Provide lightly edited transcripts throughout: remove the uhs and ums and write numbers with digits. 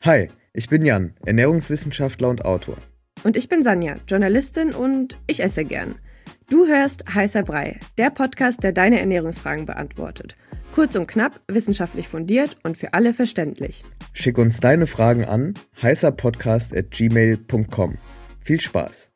Hi, ich bin Jan, Ernährungswissenschaftler und Autor. Und ich bin Sanja, Journalistin und ich esse gern. Du hörst Heißer Brei, der Podcast, der deine Ernährungsfragen beantwortet. Kurz und knapp, wissenschaftlich fundiert und für alle verständlich. Schick uns deine Fragen an heißerpodcast@gmail.com. Viel Spaß!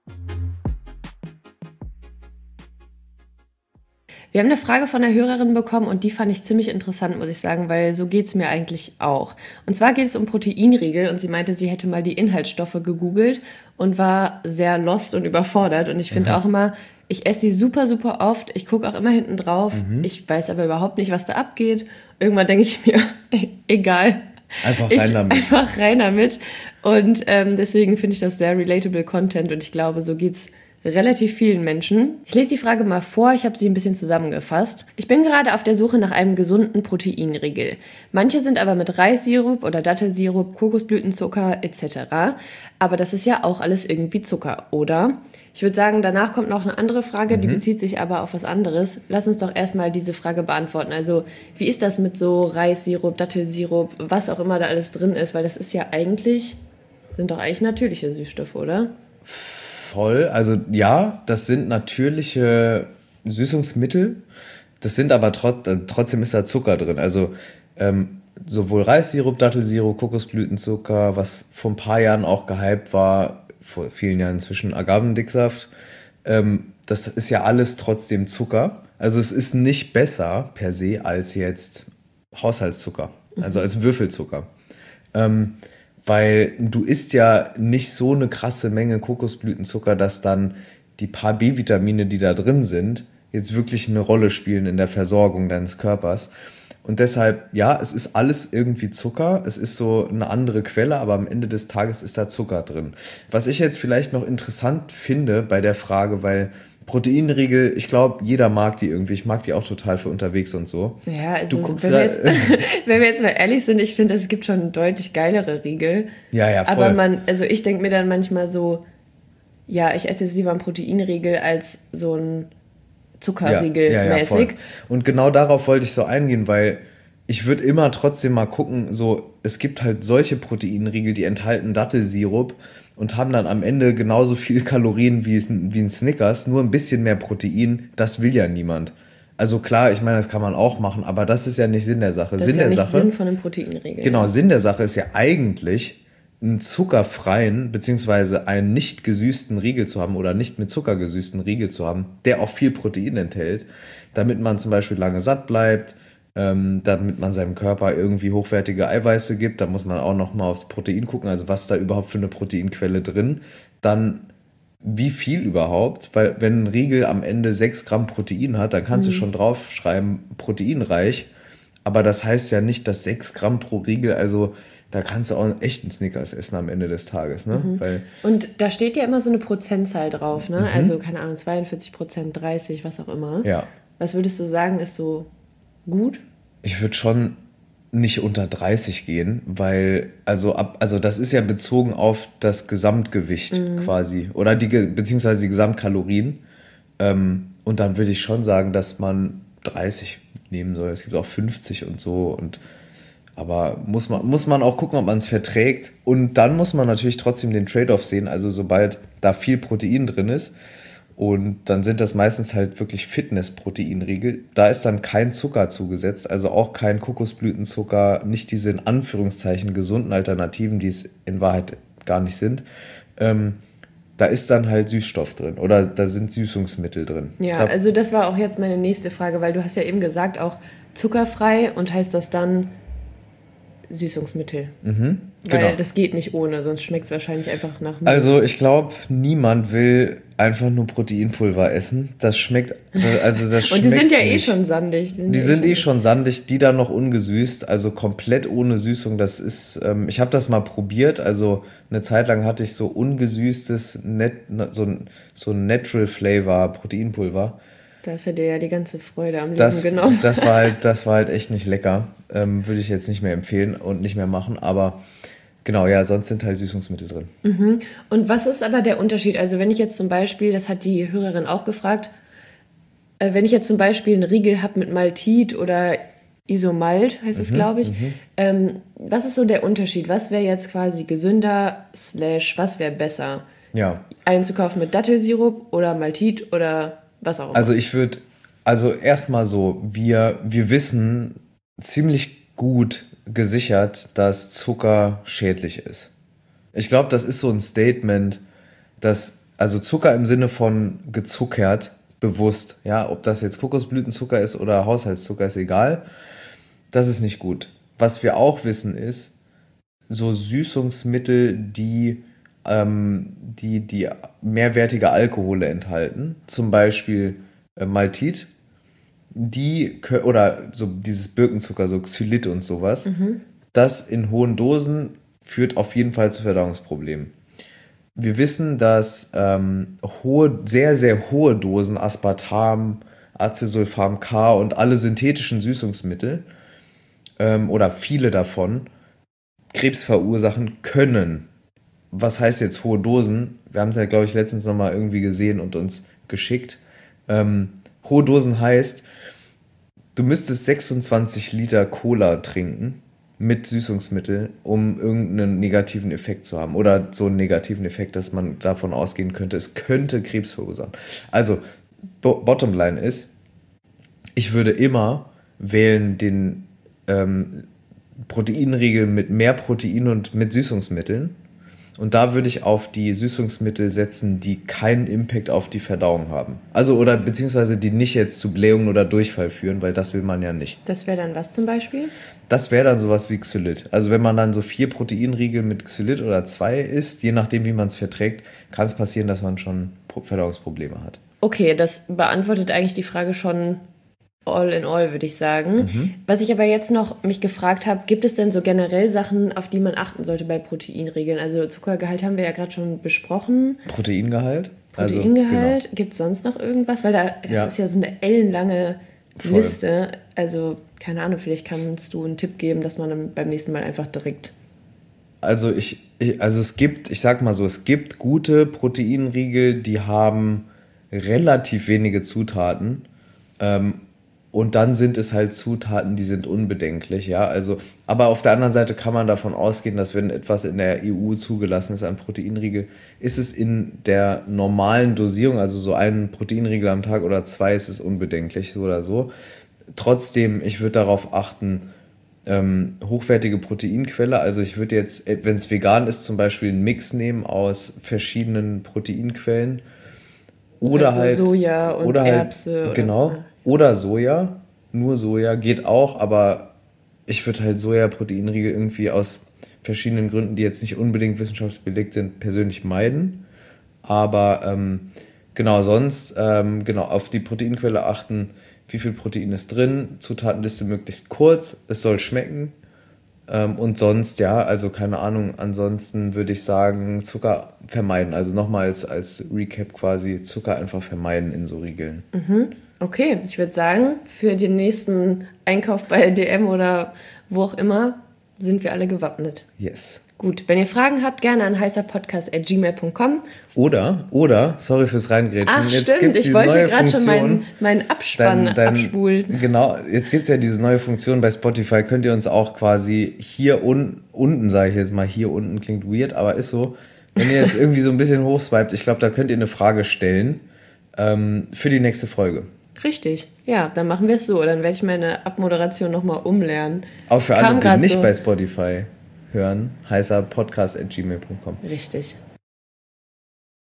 Wir haben eine Frage von einer Hörerin bekommen und die fand ich ziemlich interessant, muss ich sagen, weil so geht es mir eigentlich auch. Und zwar geht es um Proteinriegel und sie meinte, sie hätte mal die Inhaltsstoffe gegoogelt und war sehr lost und überfordert. Und ich finde auch immer, ich esse sie super, super oft. Ich gucke auch immer hinten drauf. Ich weiß aber überhaupt nicht, was da abgeht. Irgendwann denke ich mir, egal. Einfach rein damit. Und deswegen finde ich das sehr relatable Content und ich glaube, so geht's relativ vielen Menschen. Ich lese die Frage mal vor, ich habe sie ein bisschen zusammengefasst. Ich bin gerade auf der Suche nach einem gesunden Proteinriegel. Manche sind aber mit Reissirup oder Dattelsirup, Kokosblütenzucker etc. Aber das ist ja auch alles irgendwie Zucker, oder? Ich würde sagen, danach kommt noch eine andere Frage, die bezieht sich aber auf was anderes. Lass uns doch erstmal diese Frage beantworten. Also, wie ist das mit so Reissirup, Dattelsirup, was auch immer da alles drin ist? Weil das ist ja eigentlich, sind doch eigentlich natürliche Süßstoffe, oder? Voll, also ja, das sind natürliche Süßungsmittel, das sind aber trotzdem ist da Zucker drin, also sowohl Reissirup, Dattelsirup, Kokosblütenzucker, was vor ein paar Jahren auch gehypt war, vor vielen Jahren inzwischen Agavendicksaft, das ist ja alles trotzdem Zucker, also es ist nicht besser per se als jetzt Haushaltszucker, also als Würfelzucker. Weil du isst ja nicht so eine krasse Menge Kokosblütenzucker, dass dann die paar B-Vitamine, die da drin sind, jetzt wirklich eine Rolle spielen in der Versorgung deines Körpers. Und deshalb, ja, es ist alles irgendwie Zucker, es ist so eine andere Quelle, aber am Ende des Tages ist da Zucker drin. Was ich jetzt vielleicht noch interessant finde bei der Frage, weil Proteinriegel, ich glaube, jeder mag die irgendwie. Ich mag die auch total für unterwegs und so. Ja, also wenn wir jetzt mal ehrlich sind, ich finde, es gibt schon deutlich geilere Riegel. Ja, voll. Aber ich denke mir dann manchmal so, ja, ich esse jetzt lieber einen Proteinriegel als so ein Zuckerriegel mäßig. Und genau darauf wollte ich so eingehen, weil ich würde immer trotzdem mal gucken, so, es gibt halt solche Proteinriegel, die enthalten Dattelsirup und haben dann am Ende genauso viel Kalorien wie ein Snickers, nur ein bisschen mehr Protein, das will ja niemand. Also klar, ich meine, das kann man auch machen, aber das ist ja nicht Sinn der Sache. Das ist ja nicht Sinn von einem Proteinriegel. Genau, Sinn der Sache ist ja eigentlich, einen zuckerfreien bzw. einen nicht gesüßten Riegel zu haben oder nicht mit Zucker gesüßten Riegel zu haben, der auch viel Protein enthält, damit man zum Beispiel lange satt bleibt, damit man seinem Körper irgendwie hochwertige Eiweiße gibt. Da muss man auch noch mal aufs Protein gucken, also was da überhaupt für eine Proteinquelle drin. Dann wie viel überhaupt, weil wenn ein Riegel am Ende 6 Gramm Protein hat, dann kannst du schon draufschreiben, proteinreich. Aber das heißt ja nicht, dass 6 Gramm pro Riegel, also da kannst du auch echt einen Snickers essen am Ende des Tages. Ne? Weil, und da steht ja immer so eine Prozentzahl drauf, ne? Also keine Ahnung, 42%, 30, was auch immer. Ja. Was würdest du sagen, ist so gut? Ich würde schon nicht unter 30 gehen, weil, also das ist ja bezogen auf das Gesamtgewicht quasi, oder beziehungsweise die Gesamtkalorien. Und dann würde ich schon sagen, dass man 30 nehmen soll. Es gibt auch 50 und so. Aber muss man auch gucken, ob man es verträgt. Und dann muss man natürlich trotzdem den Trade-off sehen. Also sobald da viel Protein drin ist, und dann sind das meistens halt wirklich Fitness-Proteinriegel. Da ist dann kein Zucker zugesetzt, also auch kein Kokosblütenzucker, nicht diese in Anführungszeichen gesunden Alternativen, die es in Wahrheit gar nicht sind. Da ist dann halt Süßstoff drin oder da sind Süßungsmittel drin. Ja, also das war auch jetzt meine nächste Frage, weil du hast ja eben gesagt, auch zuckerfrei und heißt das dann Süßungsmittel? Weil das geht nicht ohne, sonst schmeckt es wahrscheinlich einfach nach Müll. Also ich glaube, niemand will einfach nur Proteinpulver essen. Das schmeckt, also das schmeckt. Und die sind ja nicht. schon sandig. Die sind schon sandig, die dann noch ungesüßt, also komplett ohne Süßung. Das ist, ich habe das mal probiert, also eine Zeit lang hatte ich so ungesüßtes, so ein Natural Flavor Proteinpulver. Da hast du dir ja die ganze Freude am Leben genommen. Das war halt echt nicht lecker. Würde ich jetzt nicht mehr empfehlen und nicht mehr machen, aber genau, ja, sonst sind halt Süßungsmittel drin. Und was ist aber der Unterschied? Also wenn ich jetzt zum Beispiel, das hat die Hörerin auch gefragt, wenn ich jetzt zum Beispiel einen Riegel habe mit Maltit oder Isomalt heißt es, glaube ich. Was ist so der Unterschied? Was wäre jetzt quasi gesünder / was wäre besser? Ja. Einzukaufen mit Dattelsirup oder Maltit oder was auch immer? Also erstmal so, wir wissen ziemlich gut gesichert, dass Zucker schädlich ist. Ich glaube, das ist so ein Statement, dass, also Zucker im Sinne von gezuckert, bewusst, ja, ob das jetzt Kokosblütenzucker ist oder Haushaltszucker, ist egal. Das ist nicht gut. Was wir auch wissen ist, so Süßungsmittel, die mehrwertige Alkohole enthalten, zum Beispiel Maltit, oder so dieses Birkenzucker, so Xylit und sowas, das in hohen Dosen führt auf jeden Fall zu Verdauungsproblemen. Wir wissen, dass sehr, sehr hohe Dosen Aspartam, Acesulfam K und alle synthetischen Süßungsmittel oder viele davon Krebs verursachen können. Was heißt jetzt hohe Dosen? Wir haben es ja, glaube ich, letztens nochmal irgendwie gesehen und uns geschickt. Hohe Dosen heißt, du müsstest 26 Liter Cola trinken mit Süßungsmittel, um irgendeinen negativen Effekt zu haben. Oder so einen negativen Effekt, dass man davon ausgehen könnte, es könnte Krebs verursachen. Also, Bottomline ist, ich würde immer wählen den Proteinriegel mit mehr Protein und mit Süßungsmitteln. Und da würde ich auf die Süßungsmittel setzen, die keinen Impact auf die Verdauung haben. Also, oder beziehungsweise die nicht jetzt zu Blähungen oder Durchfall führen, weil das will man ja nicht. Das wäre dann was zum Beispiel? Das wäre dann sowas wie Xylit. Also wenn man dann so 4 Proteinriegel mit Xylit oder 2 isst, je nachdem wie man es verträgt, kann es passieren, dass man schon Verdauungsprobleme hat. Okay, das beantwortet eigentlich die Frage schon all in all, würde ich sagen. Was ich aber jetzt noch mich gefragt habe, gibt es denn so generell Sachen, auf die man achten sollte bei Proteinregeln? Also Zuckergehalt haben wir ja gerade schon besprochen. Proteingehalt? Proteingehalt, genau. Gibt es sonst noch irgendwas? Weil das ist ja so eine ellenlange Liste. Also keine Ahnung, vielleicht kannst du einen Tipp geben, dass man dann beim nächsten Mal einfach direkt... Also es gibt gute Proteinriegel, die haben relativ wenige Zutaten. Und dann sind es halt Zutaten, die sind unbedenklich, ja. Also, aber auf der anderen Seite kann man davon ausgehen, dass wenn etwas in der EU zugelassen ist, ein Proteinriegel, ist es in der normalen Dosierung, also so ein Proteinriegel am Tag oder 2, ist es unbedenklich, so oder so. Trotzdem, ich würde darauf achten, hochwertige Proteinquelle, also ich würde jetzt, wenn es vegan ist, zum Beispiel einen Mix nehmen aus verschiedenen Proteinquellen. Oder also halt Soja und oder Erbse. Halt, genau. Oder Soja. Nur Soja geht auch, aber ich würde halt Soja-Proteinriegel irgendwie aus verschiedenen Gründen, die jetzt nicht unbedingt wissenschaftlich belegt sind, persönlich meiden. Aber genau, sonst auf die Proteinquelle achten, wie viel Protein ist drin, Zutatenliste möglichst kurz, es soll schmecken. Und sonst, ja, also keine Ahnung, ansonsten würde ich sagen, Zucker vermeiden. Also nochmals als Recap quasi, Zucker einfach vermeiden in so Riegeln. Okay, ich würde sagen, für den nächsten Einkauf bei DM oder wo auch immer sind wir alle gewappnet. Yes. Gut, wenn ihr Fragen habt, gerne an heißerpodcast@gmail.com. Oder, sorry fürs Reingrätschen. Ach, jetzt stimmt, gibt's ich diese wollte neue gerade schon Funktion, meinen Abspann abspulen. Genau, jetzt gibt es ja diese neue Funktion bei Spotify, könnt ihr uns auch quasi hier unten, sage ich jetzt mal, hier unten klingt weird, aber ist so, wenn ihr jetzt irgendwie so ein bisschen hochswiped, ich glaube, da könnt ihr eine Frage stellen für die nächste Folge. Richtig, ja, dann machen wir es so. Dann werde ich meine Abmoderation nochmal umlernen. Auch für alle, die nicht bei Spotify hören, heißerpodcast@gmail.com. Richtig.